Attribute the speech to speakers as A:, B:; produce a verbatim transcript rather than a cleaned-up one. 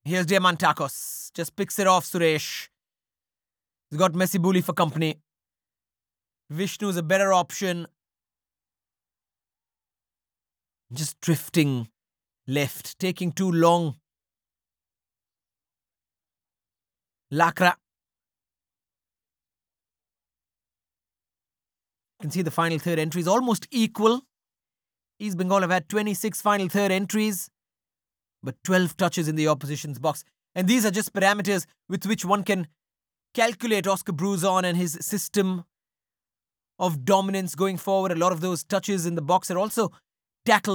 A: Here's Diamantakos. Just picks it off Suresh. He's got Messi Bully for company. Vishnu's a better option. Just drifting left, taking too long. Lakra. You can see the final third entry is almost equal. East Bengal have had twenty-six final third entries, but twelve touches in the opposition's box. And these are just parameters with which one can calculate Oscar Bruzon and his system of dominance going forward. A lot of those touches in the box are also tackled